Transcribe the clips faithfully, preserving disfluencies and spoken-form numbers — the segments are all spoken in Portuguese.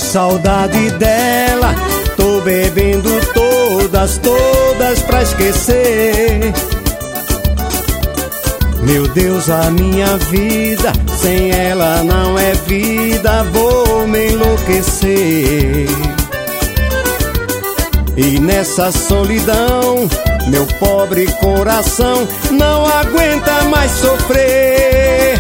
saudade dela, tô bebendo todas, todas pra esquecer. Meu Deus, a minha vida, sem ela não é vida, vou me enlouquecer. E nessa solidão, meu pobre coração não aguenta mais sofrer.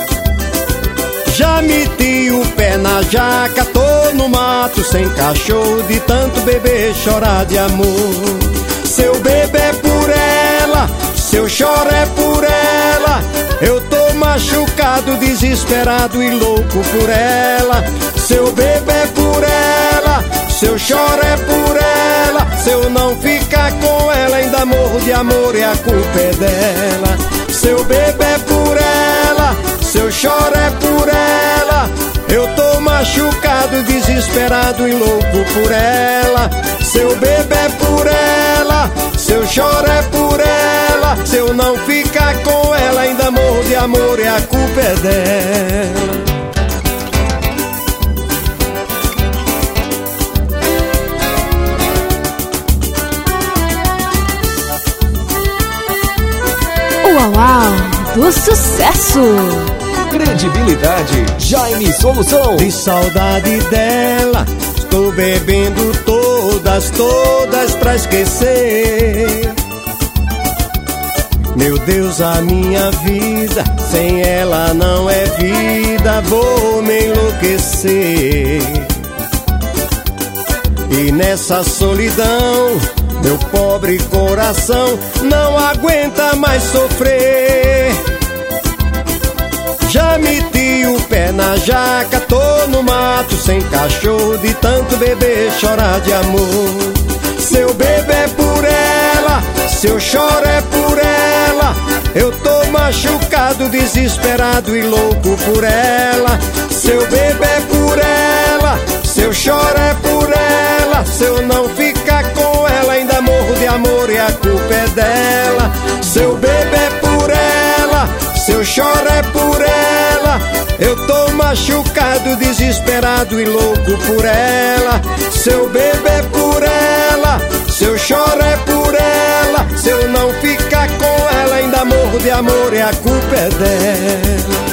Já meti o pé na jaca, tô no mato sem cachorro, de tanto beber, chorar de amor. Se eu beber por ela, se eu choro é por ela, eu tô machucado, desesperado e louco por ela. Se eu beber por ela, se eu choro é por ela, se eu não ficar com ela ainda morro de amor e a culpa é dela. Se eu beber por ela, se eu choro é por ela, eu tô machucado, desesperado e louco por ela. Se eu beber por ela, se eu choro é por ela, se eu não ficar com ela ainda morro de amor e a culpa é dela. Uau, uau, do sucesso! Credibilidade, Jaime Solução. De saudade dela, estou bebendo todas, todas pra esquecer. Meu Deus, a minha vida, sem ela não é vida, vou me enlouquecer. E nessa solidão, meu pobre coração não aguenta mais sofrer. Já meti o pé na jaca, tô no mato sem cachorro, de tanto beber, chorar de amor. Se eu beber por ela, se eu choro é por ela, eu tô machucado, desesperado e louco por ela. Se eu beber por ela, se eu choro é por ela, se eu não ficar com ela ainda morro de amor e a culpa é dela. Se eu beber por ela, se eu choro é por ela, eu tô machucado, desesperado e louco por ela. Se eu beber por ela, se eu choro é por ela, se eu não ficar com ela ainda morro de amor e a culpa é dela.